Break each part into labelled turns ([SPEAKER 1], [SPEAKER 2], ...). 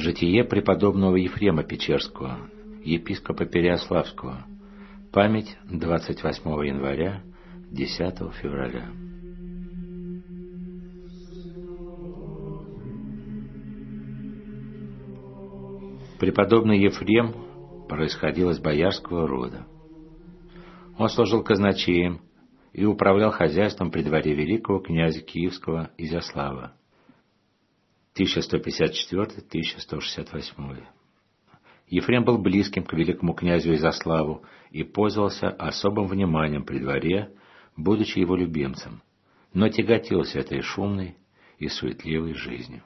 [SPEAKER 1] Житие преподобного Ефрема Печерского, епископа Переяславского. Память 28 января, 10 февраля. Преподобный Ефрем происходил из боярского рода. Он служил казначеем и управлял хозяйством при дворе великого князя Киевского Изяслава 1154-1168. Ефрем был близким к великому князю Изяславу и пользовался особым вниманием при дворе, будучи его любимцем, но тяготился этой шумной и суетливой жизнью.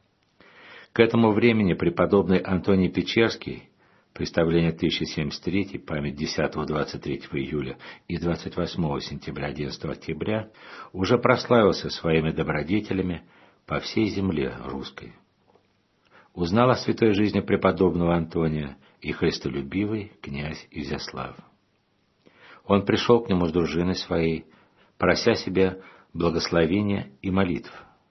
[SPEAKER 1] К этому времени преподобный Антоний Печерский, представление 1073, память 10-23 июля и 28 сентября 11 октября, уже прославился своими добродетелями по всей земле русской. Узнал о святой жизни преподобного Антония и христолюбивый князь Изяслав. Он пришел к нему с дружиной своей, прося себе благословения и молитв.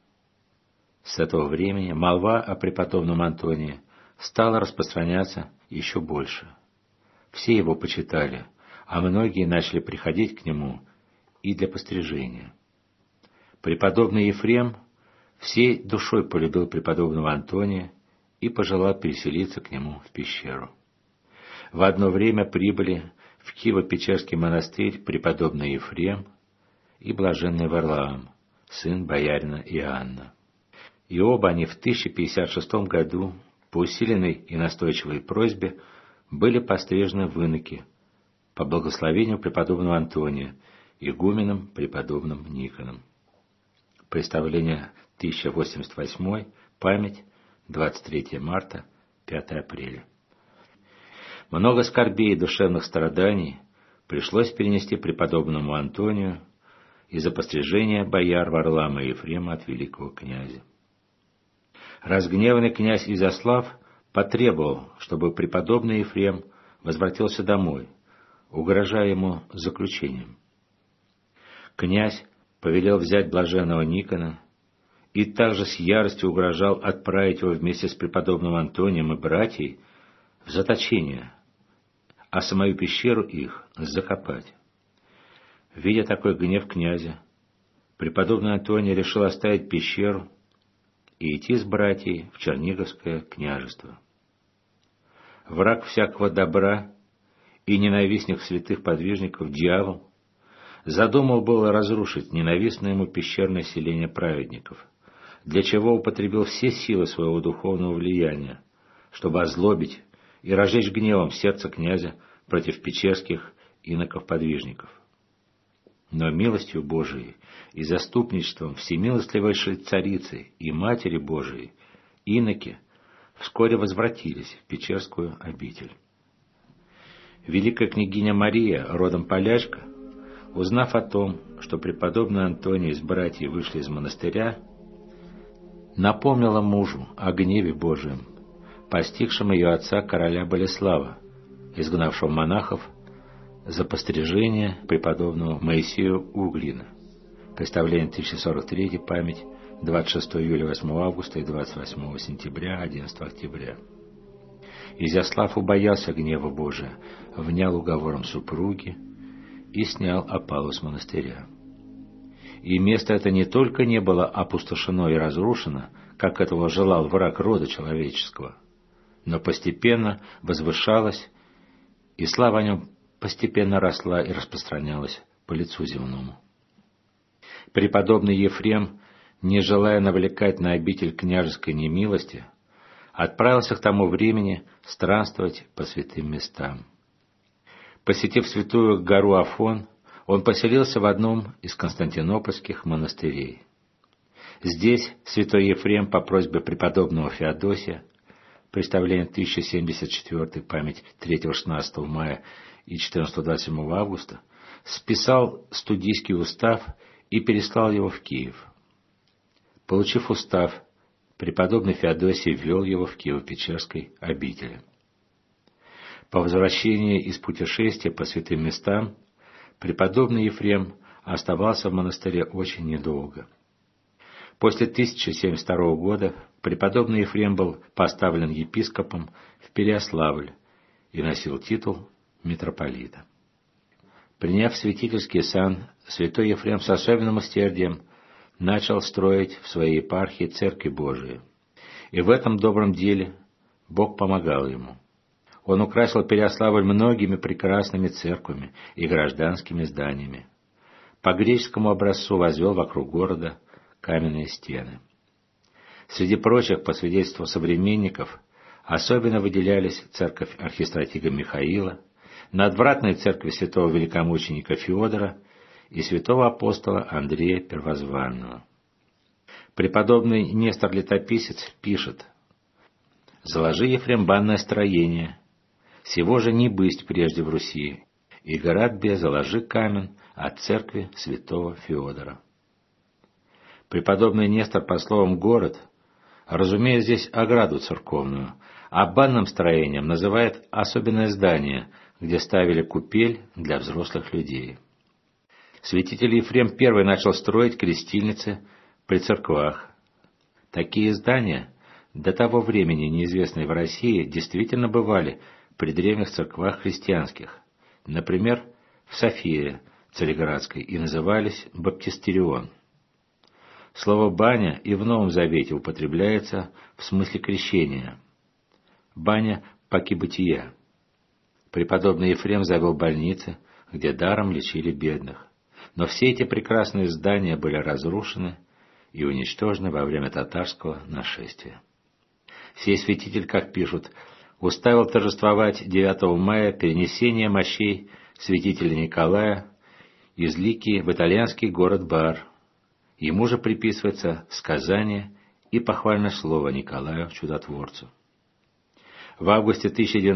[SPEAKER 1] С этого времени молва о преподобном Антонии стала распространяться еще больше. Все его почитали, а многие начали приходить к нему и для пострижения. Преподобный Ефрем всей душой полюбил преподобного Антония и пожелал переселиться к нему в пещеру. В одно время прибыли в Киево-Печерский монастырь преподобный Ефрем и блаженный Варлаам, сын боярина Иоанна. И оба они в 1056 году, по усиленной и настойчивой просьбе, были пострижены в иноки по благословению преподобного Антония, игуменом преподобным Никоном. Представление 1088, память 23 марта, 5 апреля. Много скорбей и душевных страданий пришлось перенести преподобному Антонию из-за пострижения бояр Варлаама и Ефрема от великого князя. Разгневанный князь Изяслав потребовал, чтобы преподобный Ефрем возвратился домой, угрожая ему заключением. Князь повелел взять блаженного Никона и также с яростью угрожал отправить его вместе с преподобным Антонием и братьей в заточение, а самую пещеру их закопать. Видя такой гнев князя, преподобный Антоний решил оставить пещеру и идти с братьей в Черниговское княжество. Враг всякого добра и ненавистник святых подвижников, дьявол, задумал было разрушить ненавистное ему пещерное селение праведников, для чего употребил все силы своего духовного влияния, чтобы озлобить и разжечь гневом сердце князя против печерских иноков-подвижников. Но милостью Божией и заступничеством всемилостливейшей Царицы и Матери Божией иноки вскоре возвратились в Печерскую обитель. Великая княгиня Мария, родом полячка, узнав о том, что преподобный Антоний с братьей вышли из монастыря, напомнила мужу о гневе Божием, постигшем ее отца короля Болеслава, изгнавшего монахов за пострижение преподобного Моисея Углина. Представление 1043, память 26 июля, 8 августа и 28 сентября, 11 октября. Изяслав убоялся гнева Божия, внял уговором супруги и снял опалу с монастыря. И место это не только не было опустошено и разрушено, как этого желал враг рода человеческого, но постепенно возвышалось, и слава о нем постепенно росла и распространялась по лицу земному. Преподобный Ефрем, не желая навлекать на обитель княжеской немилости, отправился к тому времени странствовать по святым местам. Посетив святую гору Афон, он поселился в одном из константинопольских монастырей. Здесь святой Ефрем по просьбе преподобного Феодосия, представление 1074, память 3-16 мая и 14-27 августа, списал студийский устав и переслал его в Киев. Получив устав, преподобный Феодосий ввел его в Киево-Печерской обители. По возвращении из путешествия по святым местам преподобный Ефрем оставался в монастыре очень недолго. После 1072 года преподобный Ефрем был поставлен епископом в Переяславль и носил титул митрополита. Приняв святительский сан, святой Ефрем с особенным усердием начал строить в своей епархии церкви Божии. И в этом добром деле Бог помогал ему. Он украсил Переяславль многими прекрасными церквами и гражданскими зданиями. По греческому образцу возвел вокруг города каменные стены. Среди прочих, по свидетельству современников, особенно выделялись церковь архистратига Михаила, надвратные церкви святого великомученика Феодора и святого апостола Андрея Первозванного. Преподобный Нестор Летописец пишет: «Заложи, Ефрем, банное строение, сего же не бысть прежде в Руси, и горадбе заложи камень от церкви святого Феодора». Преподобный Нестор, по словам «город», разумеет здесь ограду церковную, а банным строением называет особенное здание, где ставили купель для взрослых людей. Святитель Ефрем I начал строить крестильницы при церквах. Такие здания, до того времени неизвестные в России, действительно бывали при древних церквах христианских, например, в Софии Цареградской, и назывались баптистерион. Слово «баня» и в Новом Завете употребляется в смысле крещения. Баня паки бытия. Преподобный Ефрем завел больницы, где даром лечили бедных. Но все эти прекрасные здания были разрушены и уничтожены во время татарского нашествия. Сей святитель, как пишут, уставил торжествовать 9 мая перенесение мощей святителя Николая из Ликии в итальянский город Бар. Ему же приписывается сказание и похвальное слово Николаю Чудотворцу. В августе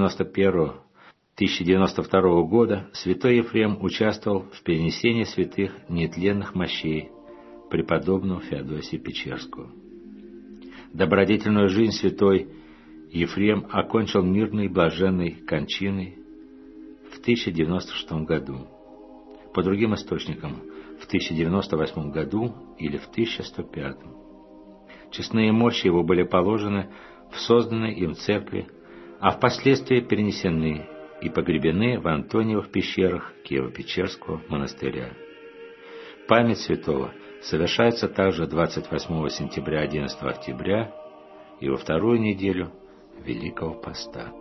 [SPEAKER 1] 1092 года святой Ефрем участвовал в перенесении святых нетленных мощей преподобного Феодосия Печерского. Добродетельную жизнь святой Ефрем окончил мирной и блаженной кончиной в 1096 году. По другим источникам, в 1098 году или в 1105. Честные мощи его были положены в созданной им церкви, а впоследствии перенесены и погребены в Антониевых пещерах Киево-Печерского монастыря. Память святого совершается также 28 сентября 11 октября и во вторую неделю Великого Поста.